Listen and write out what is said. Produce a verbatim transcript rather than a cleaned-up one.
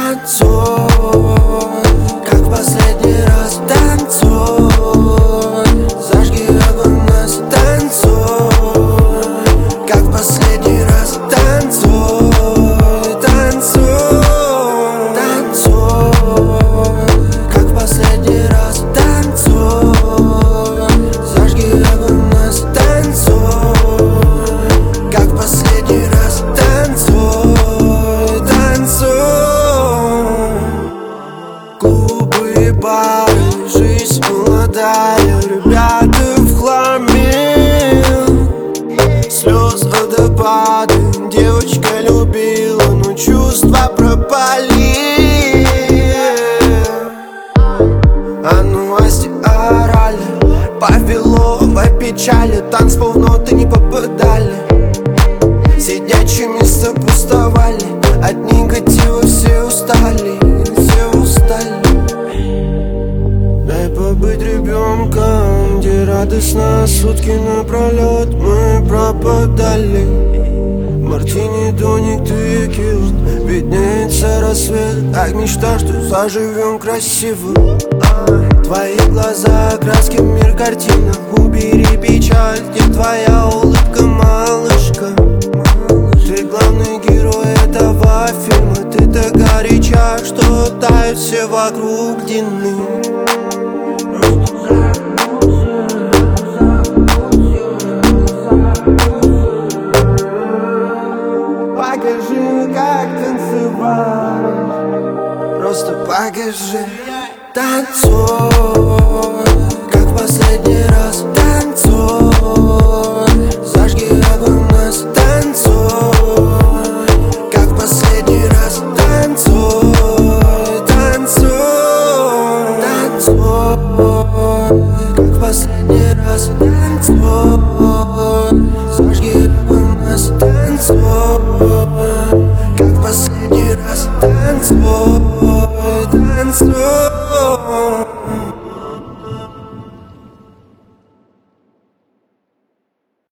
Танцуй, как в последний раз. Танцуй, зажги огонь в нас. Танцуй, как в последний раз. Танцуй, танцуй, танцуй, как в последний раз. Танцуй, зажги огонь в нас. Танцуй, как в последний раз. Танцуй, танцуй. Клубы и бары, жизнь молодая, ребята в хламе. Слез водопады, девочка любила, но чувства пропали. А новости орали, повело в печали. Танцпол в ноты не попадали, сидячие места пустовали. От негатива все устали, все устали. Дай побыть ребенком, где радостно сутки напролет мы пропадали. Мартини, тоник, текил, виднеется рассвет, как мечта, что заживем красиво. Твои глаза, краски, мир, картина. Убери печаль, где твоя улыбка, малышка. Ты главный герой этого фильма. Ты так горяча, что тают все вокруг длины. Покажи, как танцевать, просто покажи. Танцуй, как в последний раз. Танцуй, зажги огонь в нас. Танцуй, как в последний раз. Танцуй, танцуй, танцуй, как в последний раз. Танцуй, зажги огонь в нас. Танцуй, как в последний раз. Танцуй, танцуй.